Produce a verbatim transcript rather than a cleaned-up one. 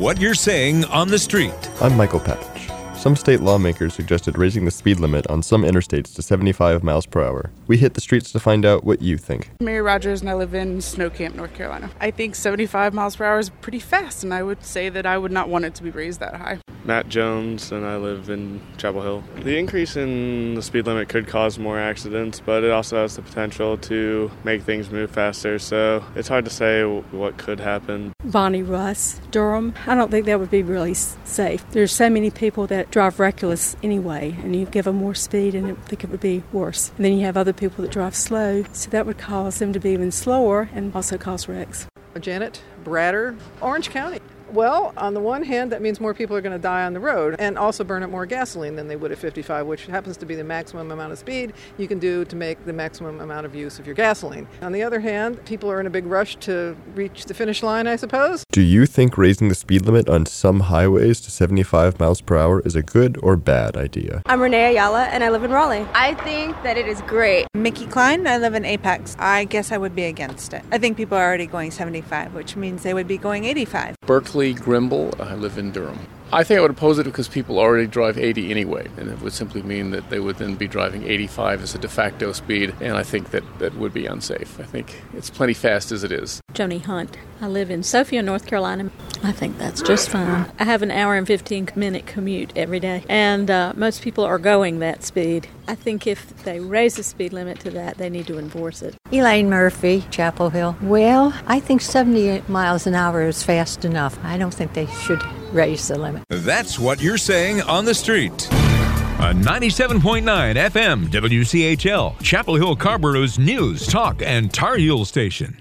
what you're saying on the street. I'm Michael Papich. Some state lawmakers suggested raising the speed limit on some interstates to seventy-five miles per hour. We hit the streets to find out what you think. Mary Rogers, and I live in Snow Camp, North Carolina. I think seventy-five miles per hour is pretty fast, and I would say that I would not want it to be raised that high. Matt Jones, and I live in Chapel Hill. The increase in the speed limit could cause more accidents, but it also has the potential to make things move faster, so it's hard to say what could happen. Bonnie Russ, Durham. I don't think that would be really safe. There's so many people that drive reckless anyway, and you give them more speed and I think it would be worse. And then you have other people that drive slow, so that would cause them to be even slower and also cause wrecks. Janet Bratter, Orange County. Well, on the one hand, that means more people are going to die on the road and also burn up more gasoline than they would at fifty-five, which happens to be the maximum amount of speed you can do to make the maximum amount of use of your gasoline. On the other hand, people are in a big rush to reach the finish line, I suppose. Do you think raising the speed limit on some highways to seventy-five miles per hour is a good or bad idea? I'm Renee Ayala, and I live in Raleigh. I think that it is great. Mickey Klein, I live in Apex. I guess I would be against it. I think people are already going seventy-five, which means they would be going eighty-five. Berkeley Grimble, I live in Durham. I think I would oppose it because people already drive eighty anyway, and it would simply mean that they would then be driving eighty-five as a de facto speed, and I think that that would be unsafe. I think it's plenty fast as it is. Joni Hunt. I live in Sophia, North Carolina. I think that's just fine. I have an hour and fifteen minute commute every day, and uh, most people are going that speed. I think if they raise the speed limit to that, they need to enforce it. Elaine Murphy, Chapel Hill. Well, I think seventy miles an hour is fast enough. I don't think they should raise the limit. That's what you're saying on the street. On ninety-seven point nine F M W C H L, Chapel Hill Carborough's news, talk, and Tar Heel station.